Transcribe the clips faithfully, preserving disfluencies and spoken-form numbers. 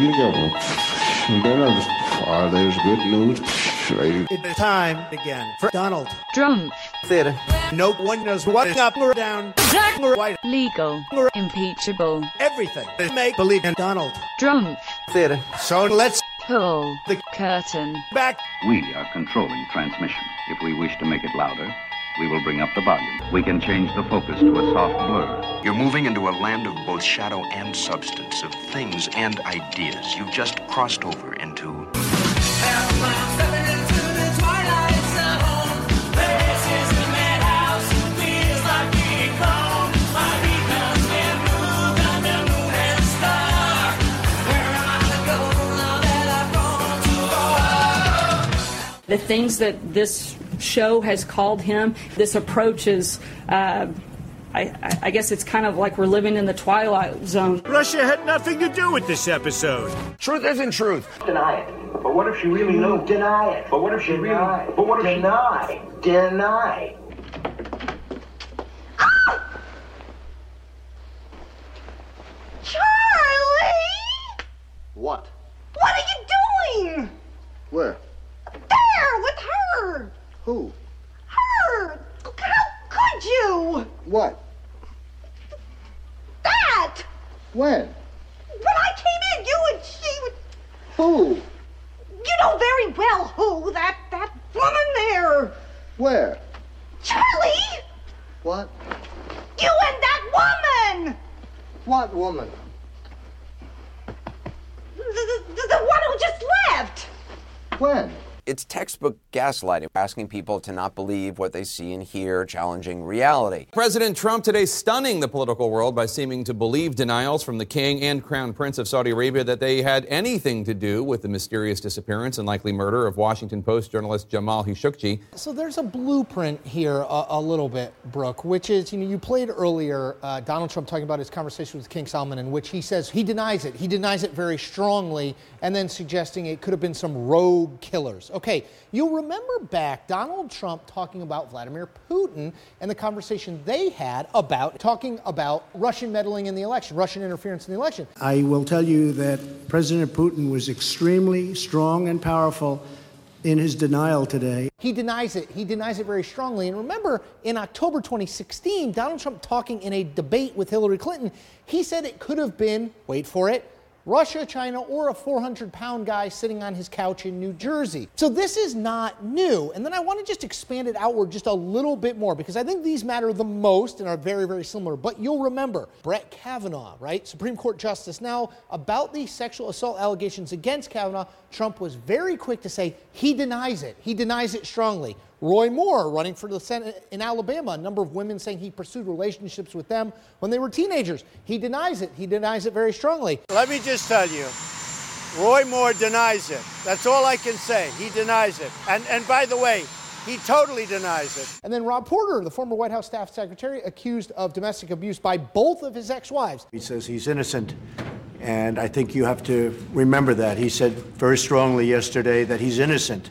together. And then I just, oh, there's good news. It's time again for Donald Trump. Theater. No one knows what's up or down. Black or white. Legal. Impeachable. Everything. Make believe in Donald Trump. Theater. So let's pull the curtain back. We are controlling transmission. If we wish to make it louder, we will bring up the volume. We can change the focus to a soft blur. You're moving into a land of both shadow and substance, of things and ideas. You've just crossed over into... The things that this show has called him, this approach is, uh, I, I guess it's kind of like we're living in the Twilight Zone. Russia had nothing to do with this episode. Truth isn't truth. Deny it. But what if she really knows? Deny it. But what if she Deny. really... But what if Deny. she... Deny. Ah! Charlie! What? What are you doing? Where? There, with her. Who? Her. How could you? What? That. When? When I came in, you and she would... Who? You know very well who. That, that woman there. Where? Charlie. What? You and that woman. What woman? The, the, the, the one who just left. When? It's textbook gaslighting, asking people to not believe what they see and hear, challenging reality. President Trump today stunning the political world by seeming to believe denials from the king and crown prince of Saudi Arabia that they had anything to do with the mysterious disappearance and likely murder of Washington Post journalist Jamal Khashoggi. So there's a blueprint here a, a little bit, Brooke, which is, you know, you played earlier uh, Donald Trump talking about his conversation with King Salman, in which he says he denies it. He denies it very strongly, and then suggesting it could have been some rogue killers. Okay, you'll remember back Donald Trump talking about Vladimir Putin and the conversation they had about talking about Russian meddling in the election, Russian interference in the election. I will tell you that President Putin was extremely strong and powerful in his denial today. He denies it. He denies it very strongly. And remember, in October twenty sixteen, Donald Trump talking in a debate with Hillary Clinton, he said it could have been, wait for it, Russia, China, or a four hundred pound guy sitting on his couch in New Jersey. So this is not new. And then I want to just expand it outward just a little bit more, because I think these matter the most and are very, very similar. But you'll remember Brett Kavanaugh, right? Supreme Court Justice. Now, about the sexual assault allegations against Kavanaugh, Trump was very quick to say he denies it. He denies it strongly. Roy Moore, running for the Senate in Alabama, a number of women saying he pursued relationships with them when they were teenagers. He denies it. He denies it very strongly. Let me just tell you, Roy Moore denies it. That's all I can say. He denies it. And and by the way, he totally denies it. And then Rob Porter, the former White House staff secretary, accused of domestic abuse by both of his ex-wives. He says he's innocent. And I think you have to remember that. He said very strongly yesterday that he's innocent.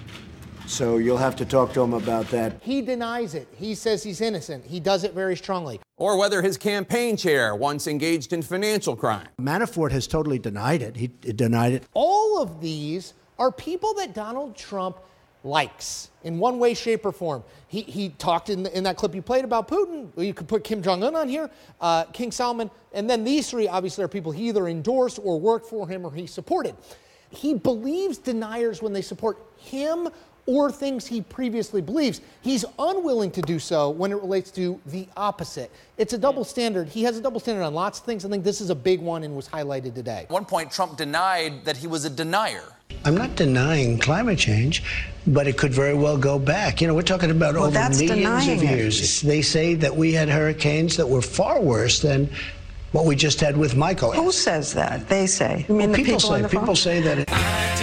So you'll have to talk to him about that. He denies it. He says he's innocent. He does it very strongly. Or whether his campaign chair once engaged in financial crime. Manafort has totally denied it. He denied it. All of these are people that Donald Trump likes in one way, shape, or form. He, he talked in, the, in that clip you played about Putin. You could put Kim Jong-un on here, uh, King Salman, and then these three obviously are people he either endorsed or worked for him or he supported. He believes deniers when they support him or things he previously believes. He's unwilling to do so when it relates to the opposite. It's a double standard. He has a double standard on lots of things. I think this is a big one and was highlighted today. At one point, Trump denied that he was a denier. I'm not denying climate change, but it could very well go back. You know, we're talking about well, over that's millions of it. years. They say that we had hurricanes that were far worse than what we just had with Michael. Who says that? They say. You mean well, the people, people say. on the People phone? say that. It,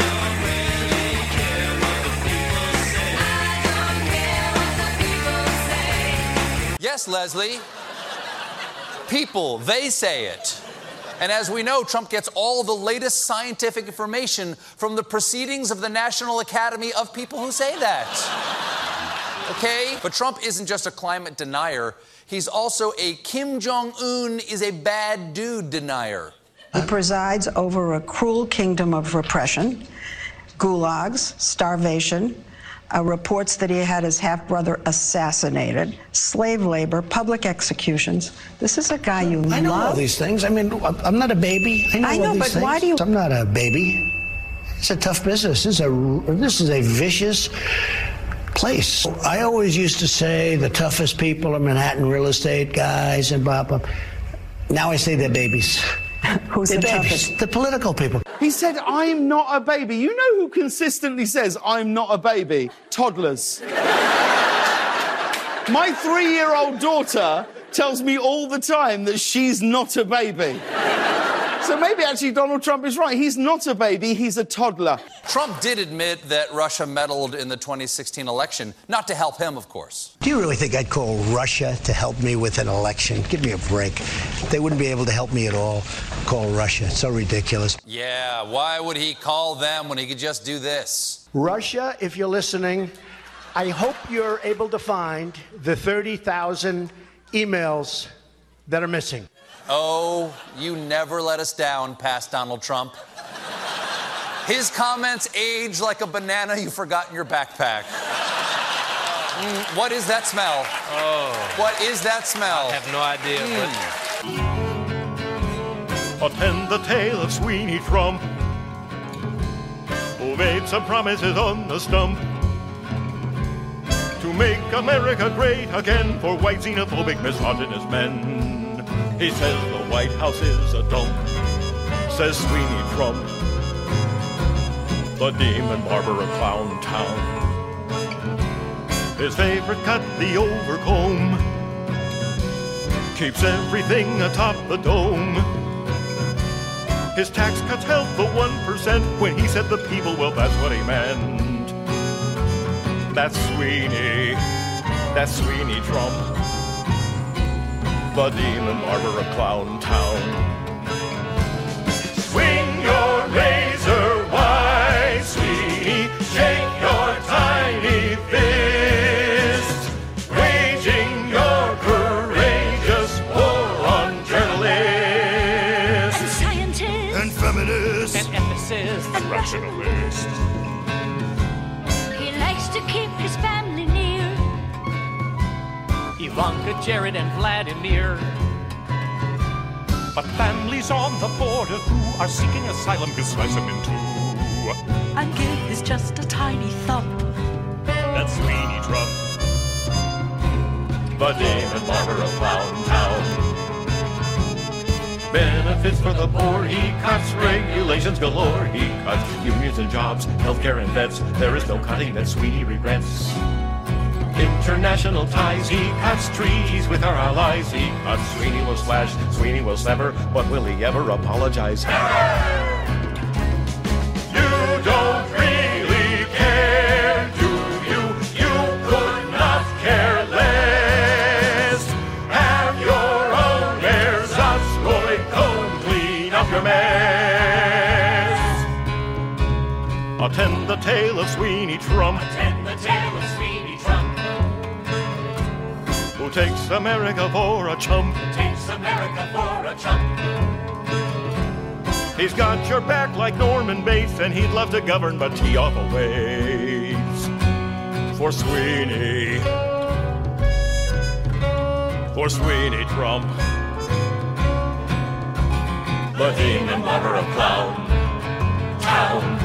Yes, Leslie. People, they say it. And as we know, Trump gets all the latest scientific information from the proceedings of the National Academy of people who say that. Okay? But Trump isn't just a climate denier. He's also a Kim Jong-un is a bad dude denier. He presides over a cruel kingdom of repression, gulags, starvation, uh, reports that he had his half-brother assassinated, slave labor, public executions. This is a guy you love. I know all these things. I mean, I'm not a baby. I know, I know, all these but things. why do you... I'm not a baby. It's a tough business. This is a, this is a vicious place. I always used to say the toughest people are Manhattan real estate guys and blah, blah. Now I say they're babies. Who's they're the babies. toughest? The political people. He said, I'm not a baby. You know who consistently says, I'm not a baby? Toddlers. My three-year-old daughter tells me all the time that she's not a baby. So maybe actually Donald Trump is right. He's not a baby, he's a toddler. Trump did admit that Russia meddled in the twenty sixteen election, not to help him, of course. Do you really think I'd call Russia to help me with an election? Give me a break. They wouldn't be able to help me at all. Call Russia. It's so ridiculous. Yeah, why would he call them when he could just do this? Russia, if you're listening, I hope you're able to find the thirty thousand emails that are missing. Oh, you never let us down, past Donald Trump. His comments age like a banana you forgot in your backpack. Mm, what is that smell? Oh. What is that smell? I have no idea, mm. but... Attend the tale of Sweeney Trump, who made some promises on the stump to make America great again for white xenophobic misogynist men. He says the White House is a dump, says Sweeney Trump, the demon barber of Clown Town. His favorite cut, the overcomb, keeps everything atop the dome. His tax cuts help the one percent. When he said the people, well, that's what he meant. That's Sweeney, that's Sweeney Trump, the demon barber of Clown Town. Swing your razor wide, Sweeney, shake your tiny fist, waging your courageous war on journalists and scientists and feminists and ethicists and rationalists. He likes to keep his family near. Ivanka, Jared, and Vladimir. But families on the border who are seeking asylum can slice them in two. And give is just a tiny thump. That's Sweeney Trump, the demon barber of Clown Town. Benefits for the poor he cuts, regulations galore he cuts, unions and jobs, healthcare and vets. There is no cutting that Sweeney regrets. International ties, he cuts treaties with our allies. He cuts, Sweeney will slash, Sweeney will sever, but will he ever apologize? You don't really care, do you? You could not care less. Have your own ersatz, glory cone, clean up your mess. Attend the tale of Sweeney Trump. Attend the tale of Sweeney Trump. Who takes America for a chump? Takes America for a chump. He's got your back like Norman Bates, and he'd love to govern, but he awful waits for Sweeney, for Sweeney Trump, the demon barber of Clown Town.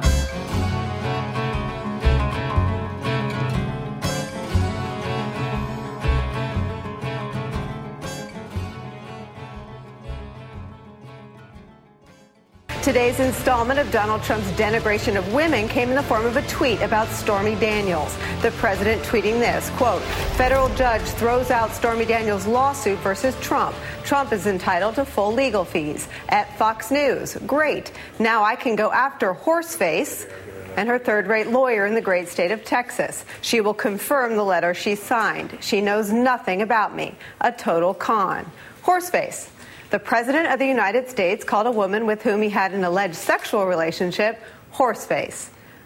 Today's installment of Donald Trump's denigration of women came in the form of a tweet about Stormy Daniels. The president tweeting this, quote, federal judge throws out Stormy Daniels' lawsuit versus Trump. Trump is entitled to full legal fees. At Fox News, great. Now I can go after Horseface and her third-rate lawyer in the great state of Texas. She will confirm the letter she signed. She knows nothing about me. A total con. Horseface. The President of the United States called a woman with whom he had an alleged sexual relationship Horseface.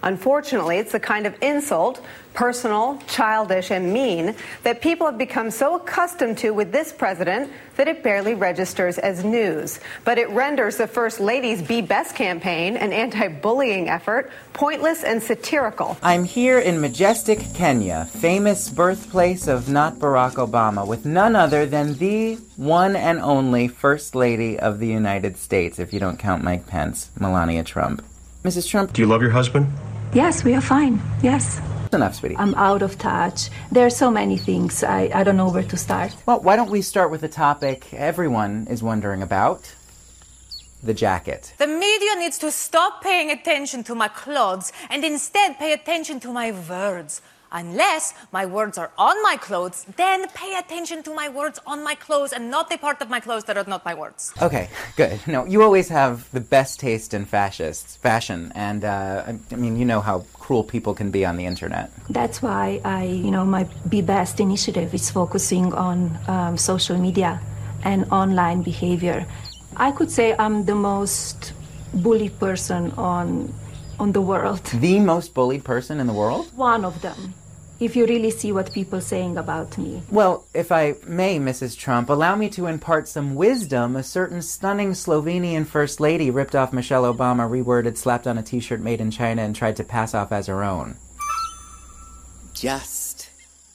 Unfortunately, it's the kind of insult, personal, childish, and mean, that people have become so accustomed to with this president that it barely registers as news. But it renders the First Lady's Be Best campaign, an anti-bullying effort, pointless and satirical. I'm here in majestic Kenya, famous birthplace of not Barack Obama, with none other than the one and only First Lady of the United States, if you don't count Mike Pence, Melania Trump. Missus Trump, Do you love your husband? Yes, we are fine. Yes. Enough, sweetie. I'm out of touch. There are so many things. I, I don't know where to start. Well, why don't we start with a topic everyone is wondering about? The jacket. The media needs to stop paying attention to my clothes and instead pay attention to my words. Unless my words are on my clothes, then pay attention to my words on my clothes and not the part of my clothes that are not my words. Okay, good. No, you always have the best taste in fascists, fashion, and uh, I, I mean, you know how cruel people can be on the internet. That's why I, you know, my Be Best initiative is focusing on um, social media and online behavior. I could say I'm the most bullied person on on the world. The most bullied person in the world? One of them. If you really see what people are saying about me. Well, if I may, Missus Trump, allow me to impart some wisdom. A certain stunning Slovenian First Lady ripped off Michelle Obama, reworded, slapped on a t-shirt made in China, and tried to pass off as her own. Just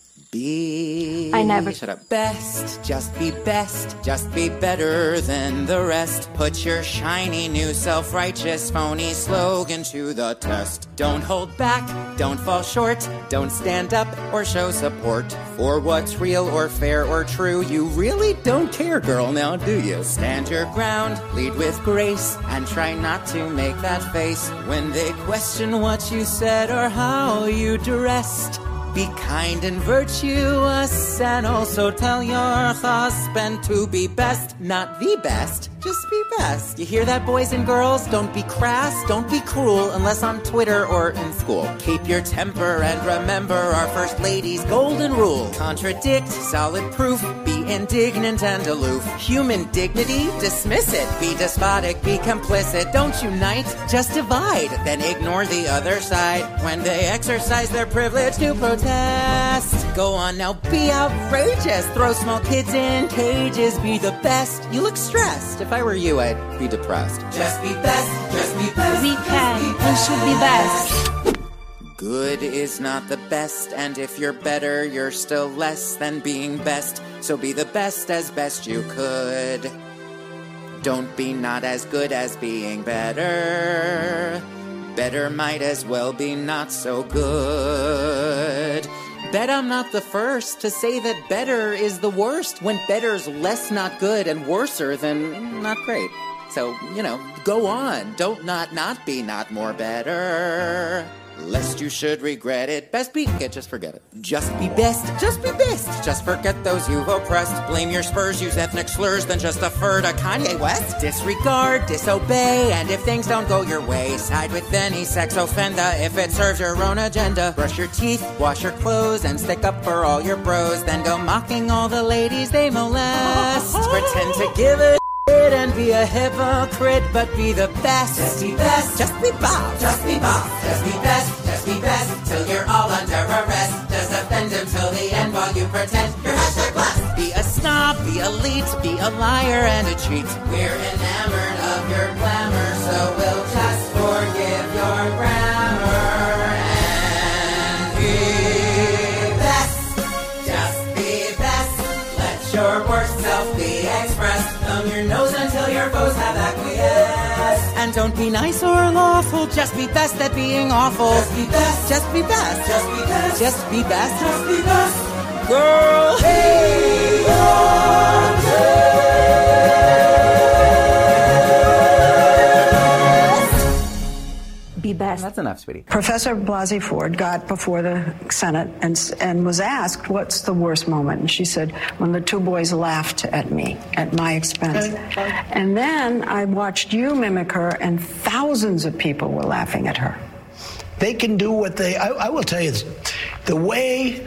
be... I never... Shut up. Best. Just be best. Just be better than the rest. Put your shiny new self-righteous phony slogan to the test. Don't hold back. Don't fall short. Don't stand up or show support for what's real or fair or true. You really don't care, girl, now do you? Stand your ground. Lead with grace. And try not to make that face when they question what you said or how you dressed. Be kind and virtuous, and also tell your husband to be best, not the best, just be best. You hear that, boys and girls? Don't be crass, don't be cruel, unless on Twitter or in school. Keep your temper and remember our First Lady's golden rule. Contradict, solid proof, be indignant and aloof. Human dignity, dismiss it. Be despotic, be complicit. Don't unite, just divide. Then ignore the other side when they exercise their privilege to protest. Go on now, be outrageous. Throw small kids in cages. Be the best. You look stressed. If I were you, I'd be depressed. Just be best. Just be best. We can. We should be best. Good is not the best, and if you're better, you're still less than being best. So be the best as best you could. Don't be not as good as being better. Better might as well be not so good. Bet I'm not the first to say that better is the worst, when better's less not good and worser than not great. So, you know, go on. Don't not not be not more better. Lest you should regret it. Best be it, just forget it. Just be best, just be best. Just forget those you've oppressed. Blame your spurs, use ethnic slurs, then just defer to Kanye West. Disregard, disobey, and if things don't go your way, side with any sex offender if it serves your own agenda. Brush your teeth, wash your clothes, and stick up for all your bros. Then go mocking all the ladies they molest. Pretend to give it and be a hypocrite, but be the best. Just be best. Just be Bob. Just be Bob. Just be best. Just be best. Till you're all under arrest. Just offend him till the end while you pretend you're hashtag blessed. Be a snob. Be elite. Be a liar and a cheat. We're enamored of your glamour, so we'll just forgive your grammar and be best. Just be best. Let your worst self be expressed. Thumb your nose until your foes have acquiesced. And don't be nice or lawful, just be best at being awful. Just be best, just be best, just be best, just be best, just be best. Girl, be your Be best. That's enough, sweetie. Professor Blasey Ford got before the Senate and, and was asked, what's the worst moment? And she said, when the two boys laughed at me, at my expense. And then I watched you mimic her, and thousands of people were laughing at her. They can do what they, I, I will tell you this, the way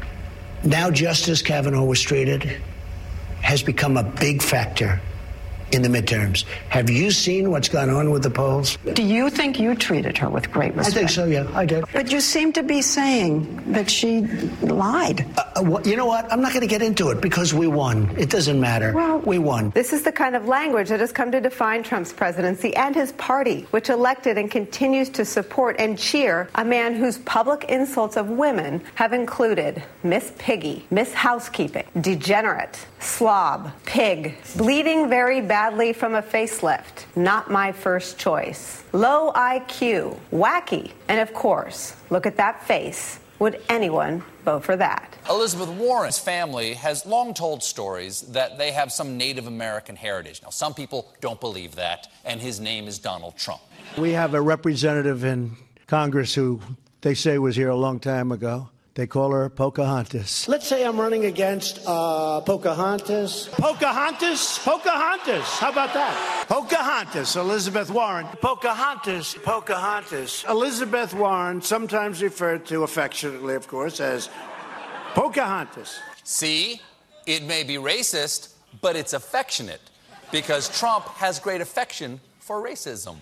now Justice Kavanaugh was treated has become a big factor in the midterms. Have you seen what's gone on with the polls? Do you think you treated her with great respect? I think so, yeah, I did. But you seem to be saying that she lied. Uh, well, you know what? I'm not going to get into it because we won. It doesn't matter. Well, we won. This is the kind of language that has come to define Trump's presidency and his party, which elected and continues to support and cheer a man whose public insults of women have included Miss Piggy, Miss Housekeeping, degenerate, slob, pig, bleeding very badly from a facelift, not my first choice, low I Q, wacky, and of course, look at that face. Would anyone vote for that? Elizabeth Warren's family has long told stories that they have some Native American heritage. Now, some people don't believe that, and his name is Donald Trump. We have a representative in Congress who they say was here a long time ago. They call her Pocahontas. Let's say I'm running against uh, Pocahontas. Pocahontas? Pocahontas. How about that? Pocahontas, Elizabeth Warren. Pocahontas, Pocahontas. Elizabeth Warren, sometimes referred to affectionately, of course, as Pocahontas. See, it may be racist, but it's affectionate, because Trump has great affection for racism.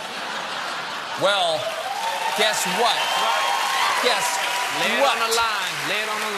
Well, guess what? Guess Lay it what? on the line. Lay it on the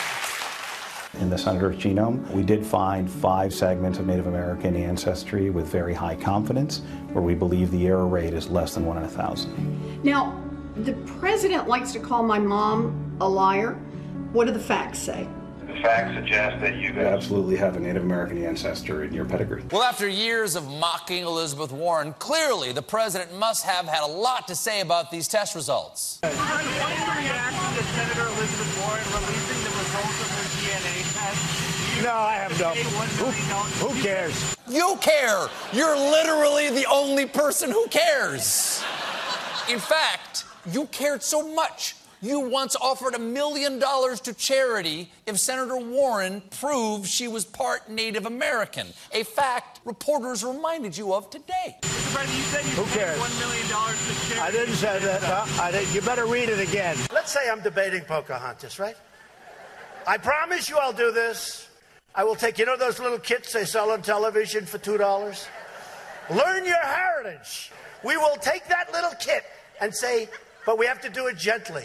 line. In the senator's genome, we did find five segments of Native American ancestry with very high confidence, where we believe the error rate is less than one in a thousand. Now, the president likes to call my mom a liar. What do the facts say? The facts suggest that you absolutely have a Native American ancestor in your pedigree. Well, after years of mocking Elizabeth Warren, clearly the president must have had a lot to say about these test results. What's your reaction to Senator Elizabeth Warren releasing the results of her D N A test? No, I have no. Who, who cares? You care. You're literally the only person who cares. In fact, you cared so much. You once offered a million dollars to charity if Senator Warren proved she was part Native American, a fact reporters reminded you of today. Mister President, you said you Who spent cares? one million dollars to charity. I didn't say that. No, I didn't. You better read it again. Let's say I'm debating Pocahontas, right? I promise you I'll do this. I will take, you know those little kits they sell on television for two dollars? Learn your heritage. We will take that little kit and say, but we have to do it gently.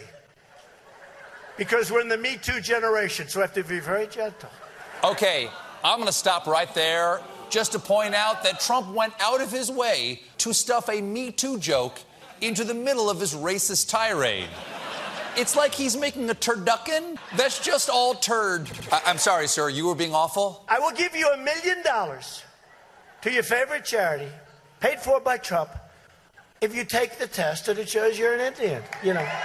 Because we're in the Me Too generation, so we have to be very gentle. Okay, I'm going to stop right there just to point out that Trump went out of his way to stuff a Me Too joke into the middle of his racist tirade. It's like he's making a turducken that's just all turd. I- I'm sorry, sir, you were being awful? I will give you a million dollars to your favorite charity, paid for by Trump, if you take the test and it shows you're an Indian, you know.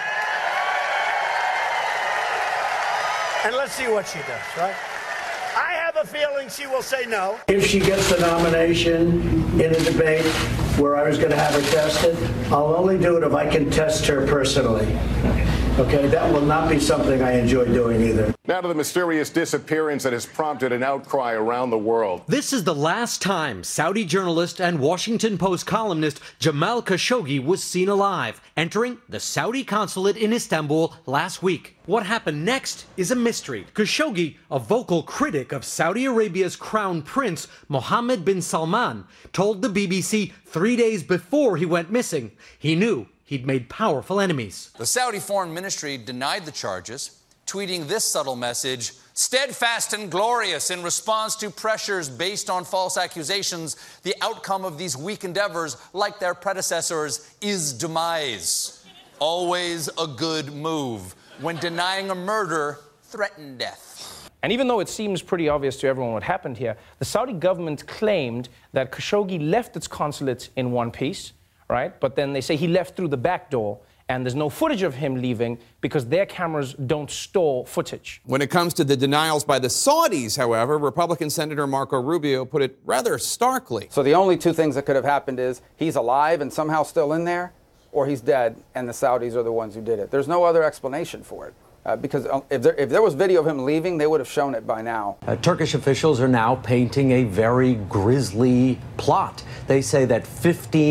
And let's see what she does, right? I have a feeling she will say no. If she gets the nomination in a debate where I was going to have her tested, I'll only do it if I can test her personally. Okay, that will not be something I enjoy doing either. Now to the mysterious disappearance that has prompted an outcry around the world. This is the last time Saudi journalist and Washington Post columnist Jamal Khashoggi was seen alive, entering the Saudi consulate in Istanbul last week. What happened next is a mystery. Khashoggi, a vocal critic of Saudi Arabia's crown prince, Mohammed bin Salman, told the B B C three days before he went missing he knew he'd made powerful enemies. The Saudi Foreign Ministry denied the charges, tweeting this subtle message: steadfast and glorious in response to pressures based on false accusations, the outcome of these weak endeavors, like their predecessors, is demise. Always a good move. When denying a murder, threaten death. And even though it seems pretty obvious to everyone what happened here, the Saudi government claimed that Khashoggi left its consulate in one piece, right? But then they say he left through the back door, and there's no footage of him leaving because their cameras don't store footage. When it comes to the denials by the Saudis, however, Republican Senator Marco Rubio put it rather starkly. So the only two things that could have happened is he's alive and somehow still in there, or he's dead and the Saudis are the ones who did it. There's no other explanation for it. Uh, because if there, if there was video of him leaving, they would have shown it by now. Uh, Turkish officials are now painting a very grisly plot. They say that fifteen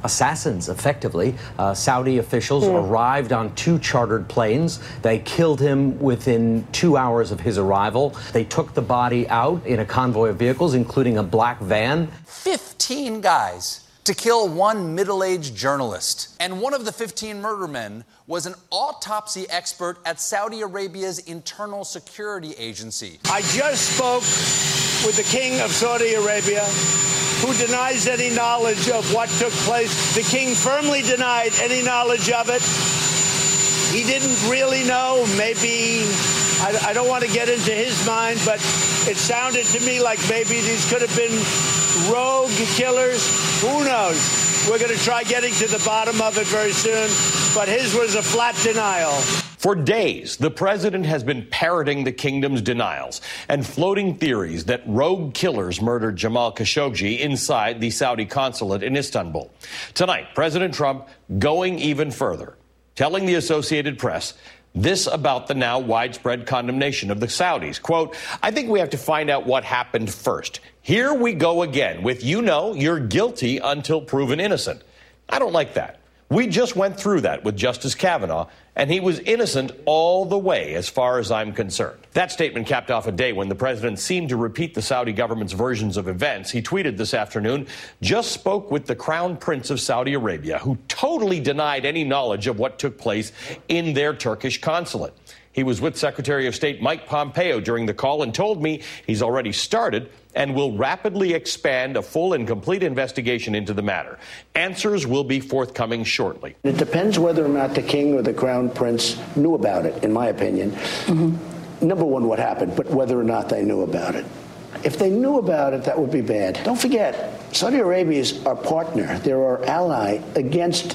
assassins, effectively. Uh, Saudi officials mm. arrived on two chartered planes. They killed him within two hours of his arrival. They took the body out in a convoy of vehicles, including a black van. fifteen guys to kill one middle-aged journalist. And one of the fifteen murder men was an autopsy expert at Saudi Arabia's internal security agency. I just spoke with the King of Saudi Arabia, who denies any knowledge of what took place. The king firmly denied any knowledge of it. He didn't really know. Maybe, I, I don't want to get into his mind, but it sounded to me like maybe these could have been rogue killers. Who knows? We're going to try getting to the bottom of it very soon, but his was a flat denial. For days, the president has been parroting the kingdom's denials and floating theories that rogue killers murdered Jamal Khashoggi inside the Saudi consulate in Istanbul. Tonight, President Trump going even further, telling the Associated Press this about the now widespread condemnation of the Saudis. Quote, I think we have to find out what happened first. Here we go again with, you know, you're guilty until proven innocent. I don't like that. We just went through that with Justice Kavanaugh, and he was innocent all the way as far as I'm concerned. That statement capped off a day when the president seemed to repeat the Saudi government's versions of events. He tweeted this afternoon, just spoke with the Crown Prince of Saudi Arabia, who totally denied any knowledge of what took place in their Turkish consulate. He was with Secretary of State Mike Pompeo during the call and told me he's already started and will rapidly expand a full and complete investigation into the matter. Answers will be forthcoming shortly. It depends whether or not the king or the crown prince knew about it, in my opinion. Mm-hmm. Number one, what happened, but whether or not they knew about it. If they knew about it, that would be bad. Don't forget, Saudi Arabia is our partner. They're our ally against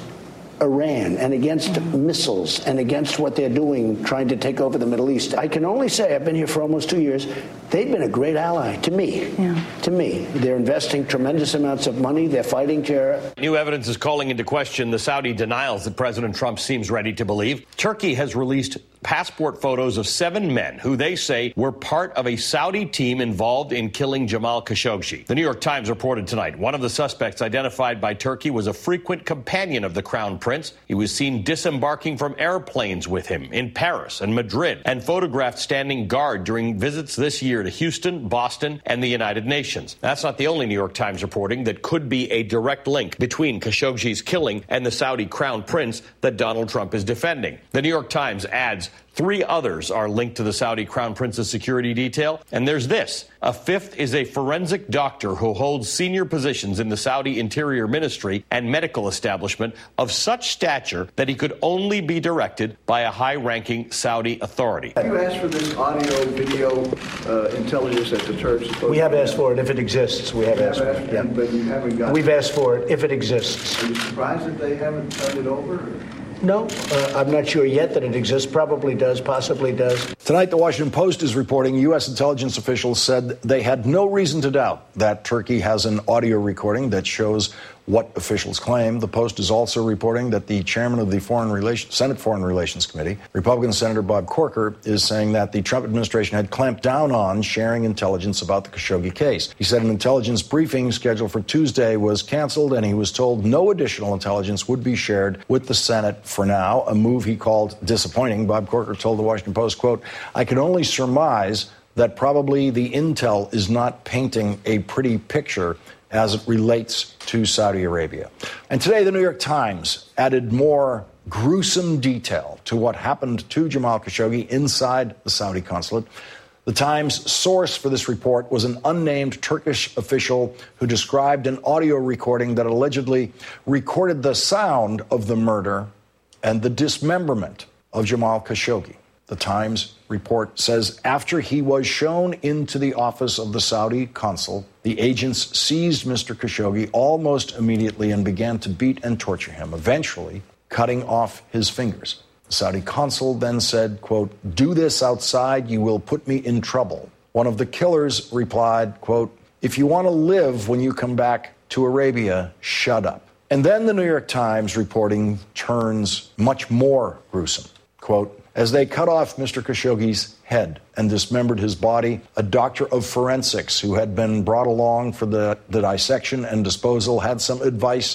Iran and against mm-hmm. missiles and against what they're doing, trying to take over the Middle East. I can only say, I've been here for almost two years, they've been a great ally to me. Yeah. To me. They're investing tremendous amounts of money. They're fighting terror. New evidence is calling into question the Saudi denials that President Trump seems ready to believe. Turkey has released passport photos of seven men who they say were part of a Saudi team involved in killing Jamal Khashoggi. The New York Times reported tonight one of the suspects identified by Turkey was a frequent companion of the Crown Prince. He was seen disembarking from airplanes with him in Paris and Madrid and photographed standing guard during visits this year to Houston, Boston, and the United Nations. That's not the only New York Times reporting that could be a direct link between Khashoggi's killing and the Saudi Crown Prince that Donald Trump is defending. The New York Times adds three others are linked to the Saudi Crown Prince's security detail. And there's this. A fifth is a forensic doctor who holds senior positions in the Saudi Interior Ministry and medical establishment of such stature that he could only be directed by a high-ranking Saudi authority. Have you asked for this audio, video uh, intelligence that the Turks... We have asked for it if it exists. We have, asked, asked for it. Yeah. But you haven't got We've asked for it if it exists. Are you surprised that they haven't turned it over? Or? No, uh, I'm not sure yet that it exists. Probably does, possibly does. Tonight, the Washington Post is reporting U S intelligence officials said they had no reason to doubt that Turkey has an audio recording that shows what officials claim. The Post is also reporting that the chairman of the Foreign Relations, Senate Foreign Relations Committee, Republican Senator Bob Corker, is saying that the Trump administration had clamped down on sharing intelligence about the Khashoggi case. He said an intelligence briefing scheduled for Tuesday was canceled, and he was told no additional intelligence would be shared with the Senate for now, a move he called disappointing. Bob Corker told the Washington Post, quote, I can only surmise that probably the intel is not painting a pretty picture as it relates to Saudi Arabia. And today, the New York Times added more gruesome detail to what happened to Jamal Khashoggi inside the Saudi consulate. The Times' source for this report was an unnamed Turkish official who described an audio recording that allegedly recorded the sound of the murder and the dismemberment of Jamal Khashoggi. The Times report says after he was shown into the office of the Saudi consul, the agents seized Mister Khashoggi almost immediately and began to beat and torture him, eventually cutting off his fingers. The Saudi consul then said, quote, do this outside, you will put me in trouble. One of the killers replied, quote, if you want to live when you come back to Arabia, shut up. And then the New York Times reporting turns much more gruesome. Quote, as they cut off Mister Khashoggi's head and dismembered his body, a doctor of forensics who had been brought along for the, the dissection and disposal had some advice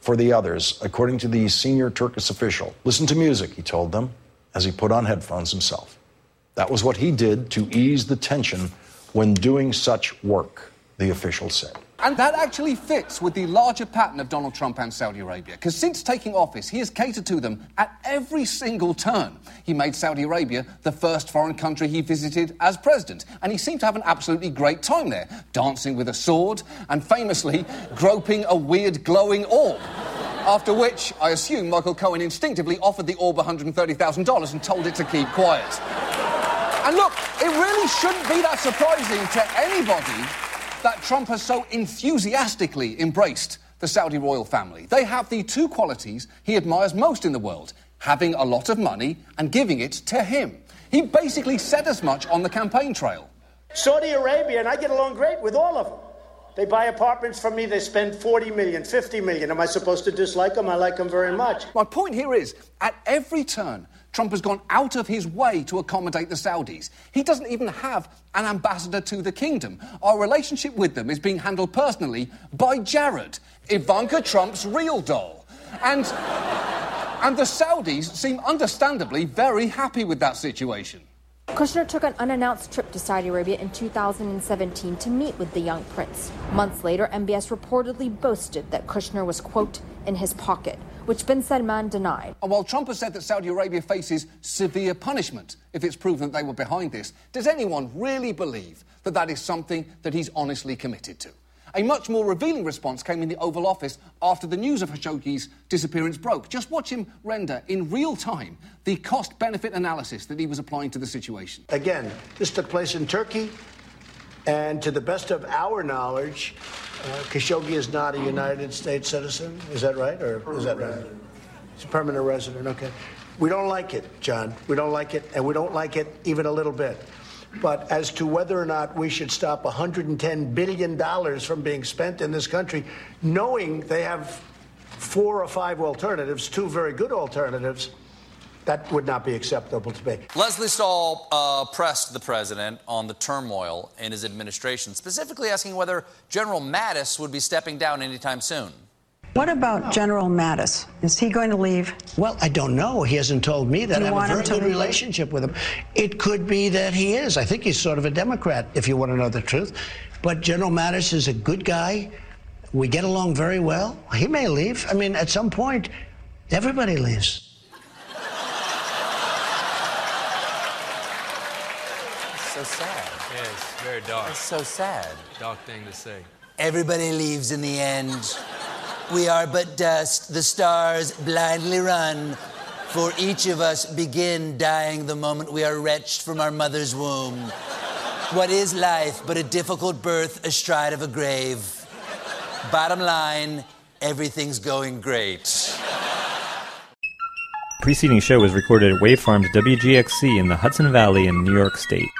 for the others, according to the senior Turkish official. Listen to music, he told them, as he put on headphones himself. That was what he did to ease the tension when doing such work, the official said. And that actually fits with the larger pattern of Donald Trump and Saudi Arabia, because since taking office, he has catered to them at every single turn. He made Saudi Arabia the first foreign country he visited as president, and he seemed to have an absolutely great time there, dancing with a sword and famously groping a weird glowing orb. After which, I assume Michael Cohen instinctively offered the orb one hundred thirty thousand dollars and told it to keep quiet. And look, it really shouldn't be that surprising to anybody that Trump has so enthusiastically embraced the Saudi royal family. They have the two qualities he admires most in the world, having a lot of money and giving it to him. He basically said as much on the campaign trail. Saudi Arabia, and I get along great with all of them. They buy apartments from me, they spend forty million, fifty million. Am I supposed to dislike them? I like them very much. My point here is, at every turn, Trump has gone out of his way to accommodate the Saudis. He doesn't even have an ambassador to the kingdom. Our relationship with them is being handled personally by Jared, Ivanka Trump's real doll. And, and the Saudis seem understandably very happy with that situation. Kushner took an unannounced trip to Saudi Arabia in two thousand seventeen to meet with the young prince. Months later, M B S reportedly boasted that Kushner was, quote, in his pocket, which bin Salman denied. And while Trump has said that Saudi Arabia faces severe punishment if it's proven that they were behind this, does anyone really believe that that is something that he's honestly committed to? A much more revealing response came in the Oval Office after the news of Khashoggi's disappearance broke. Just watch him render in real time the cost-benefit analysis that he was applying to the situation. Again, this took place in Turkey, and to the best of our knowledge, uh, Khashoggi is not a United States citizen. Is that right? Or is that right? He's a permanent resident, okay. We don't like it, John. We don't like it, and we don't like it even a little bit. But as to whether or not we should stop one hundred ten billion dollars from being spent in this country, knowing they have four or five alternatives, two very good alternatives, that would not be acceptable to me. Leslie Stahl uh, pressed the president on the turmoil in his administration, specifically asking whether General Mattis would be stepping down anytime soon. What about General Mattis? Is he going to leave? Well, I don't know. He hasn't told me that. Do you I have want a very him to good leave? relationship with him. It could be that he is. I think he's sort of a Democrat, if you want to know the truth. But General Mattis is a good guy. We get along very well. He may leave. I mean, at some point, everybody leaves. It's so sad. Yes, very dark. It's so sad. Dark thing to say. Everybody leaves in the end. We are but dust, the stars blindly run. For each of us begin dying the moment we are wrenched from our mother's womb. What is life but a difficult birth astride of a grave? Bottom line, everything's going great. The preceding show was recorded at Wave Farms W G X C in the Hudson Valley in New York State.